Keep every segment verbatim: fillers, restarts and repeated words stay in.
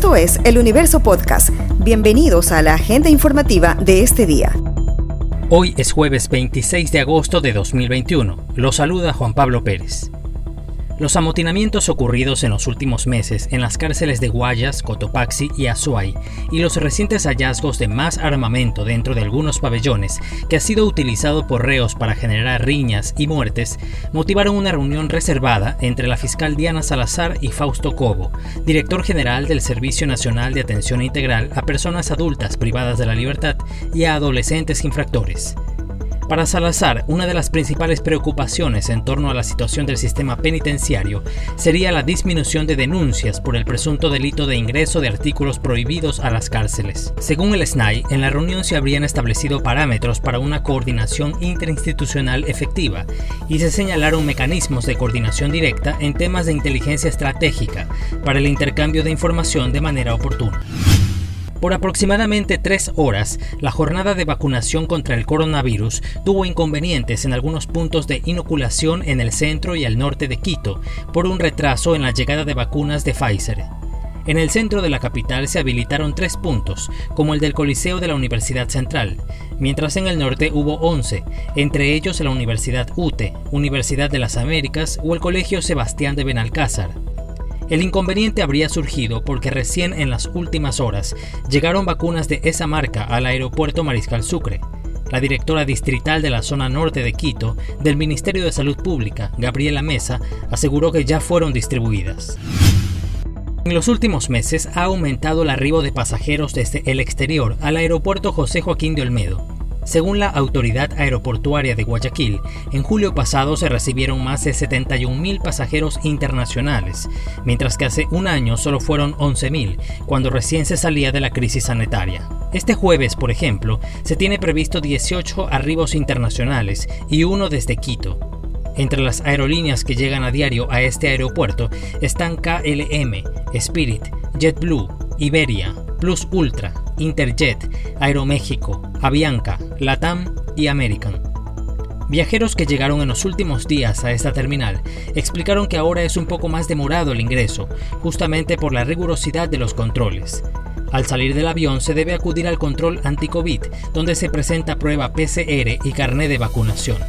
Esto es El Universo Podcast. Bienvenidos a la agenda informativa de este día. Hoy es jueves veintiséis de agosto de dos mil veintiuno. Los saluda Juan Pablo Pérez. Los amotinamientos ocurridos en los últimos meses en las cárceles de Guayas, Cotopaxi y Azuay y los recientes hallazgos de más armamento dentro de algunos pabellones que ha sido utilizado por reos para generar riñas y muertes motivaron una reunión reservada entre la fiscal Diana Salazar y Fausto Cobo, director general del Servicio Nacional de Atención Integral a Personas Adultas Privadas de la Libertad y a Adolescentes Infractores. Para Salazar, una de las principales preocupaciones en torno a la situación del sistema penitenciario sería la disminución de denuncias por el presunto delito de ingreso de artículos prohibidos a las cárceles. Según el S N A I, en la reunión se habrían establecido parámetros para una coordinación interinstitucional efectiva y se señalaron mecanismos de coordinación directa en temas de inteligencia estratégica para el intercambio de información de manera oportuna. Por aproximadamente tres horas, la jornada de vacunación contra el coronavirus tuvo inconvenientes en algunos puntos de inoculación en el centro y el norte de Quito por un retraso en la llegada de vacunas de Pfizer. En el centro de la capital se habilitaron tres puntos, como el del Coliseo de la Universidad Central, mientras en el norte hubo once, entre ellos la Universidad U T E, Universidad de las Américas o el Colegio Sebastián de Benalcázar. El inconveniente habría surgido porque recién en las últimas horas llegaron vacunas de esa marca al aeropuerto Mariscal Sucre. La directora distrital de la zona norte de Quito, del Ministerio de Salud Pública, Gabriela Mesa, aseguró que ya fueron distribuidas. En los últimos meses ha aumentado el arribo de pasajeros desde el exterior al aeropuerto José Joaquín de Olmedo. Según la Autoridad Aeroportuaria de Guayaquil, en julio pasado se recibieron más de setenta y un mil pasajeros internacionales, mientras que hace un año solo fueron once mil, cuando recién se salía de la crisis sanitaria. Este jueves, por ejemplo, se tiene previsto dieciocho arribos internacionales y uno desde Quito. Entre las aerolíneas que llegan a diario a este aeropuerto están K L M, Spirit, JetBlue, Iberia, Plus Ultra, Interjet, Aeroméxico, Avianca, LATAM y American. Viajeros que llegaron en los últimos días a esta terminal explicaron que ahora es un poco más demorado el ingreso, justamente por la rigurosidad de los controles. Al salir del avión se debe acudir al control anti-COVID, donde se presenta prueba P C R y carné de vacunación.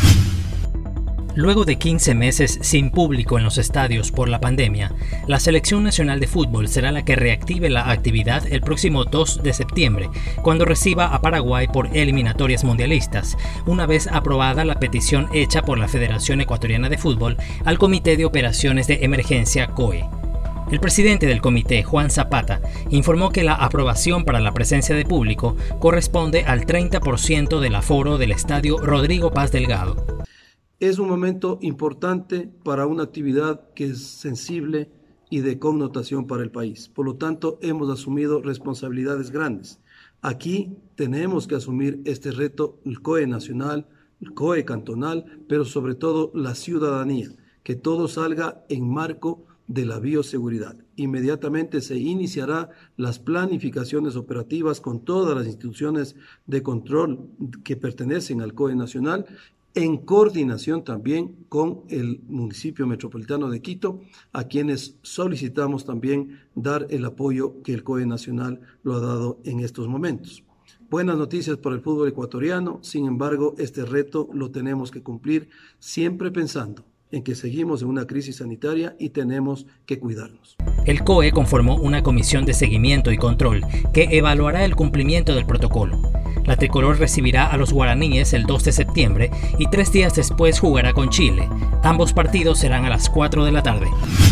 Luego de quince meses sin público en los estadios por la pandemia, la Selección Nacional de Fútbol será la que reactive la actividad el próximo dos de septiembre, cuando reciba a Paraguay por eliminatorias mundialistas, una vez aprobada la petición hecha por la Federación Ecuatoriana de Fútbol al Comité de Operaciones de Emergencia C O E. El presidente del comité, Juan Zapata, informó que la aprobación para la presencia de público corresponde al treinta por ciento del aforo del estadio Rodrigo Paz Delgado. Es un momento importante para una actividad que es sensible y de connotación para el país. Por lo tanto, hemos asumido responsabilidades grandes. Aquí tenemos que asumir este reto, el C O E nacional, el C O E cantonal, pero sobre todo la ciudadanía, que todo salga en marco de la bioseguridad. Inmediatamente se iniciará las planificaciones operativas con todas las instituciones de control que pertenecen al C O E nacional, en coordinación también con el municipio metropolitano de Quito, a quienes solicitamos también dar el apoyo que el C O E nacional lo ha dado en estos momentos. Buenas noticias para el fútbol ecuatoriano, sin embargo, este reto lo tenemos que cumplir siempre pensando en que seguimos en una crisis sanitaria y tenemos que cuidarnos. El C O E conformó una comisión de seguimiento y control que evaluará el cumplimiento del protocolo. La tricolor recibirá a los guaraníes el dos de septiembre y tres días después jugará con Chile. Ambos partidos serán a las cuatro de la tarde.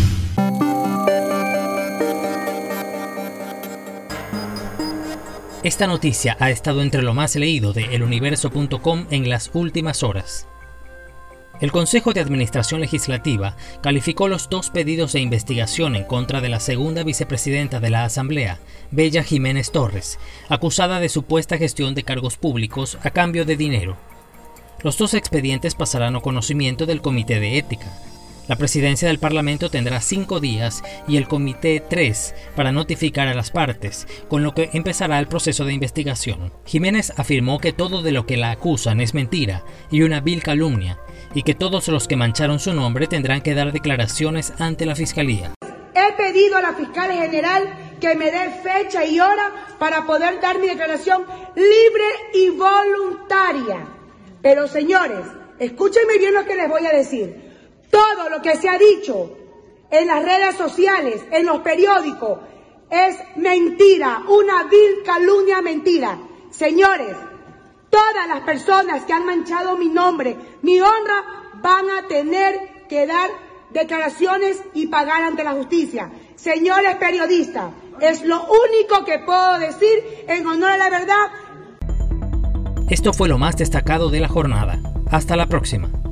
Esta noticia ha estado entre lo más leído de el universo punto com en las últimas horas. El Consejo de Administración Legislativa calificó los dos pedidos de investigación en contra de la segunda vicepresidenta de la Asamblea, Bella Jiménez Torres, acusada de supuesta gestión de cargos públicos a cambio de dinero. Los dos expedientes pasarán a conocimiento del Comité de Ética. La presidencia del Parlamento tendrá cinco días y el comité tres para notificar a las partes, con lo que empezará el proceso de investigación. Jiménez afirmó que todo de lo que la acusan es mentira y una vil calumnia, y que todos los que mancharon su nombre tendrán que dar declaraciones ante la Fiscalía. He pedido a la fiscal general que me dé fecha y hora para poder dar mi declaración libre y voluntaria. Pero señores, escúchenme bien lo que les voy a decir. Todo lo que se ha dicho en las redes sociales, en los periódicos, es mentira, una vil calumnia mentira. Señores, todas las personas que han manchado mi nombre, mi honra, van a tener que dar declaraciones y pagar ante la justicia. Señores periodistas, es lo único que puedo decir en honor a la verdad. Esto fue lo más destacado de la jornada. Hasta la próxima.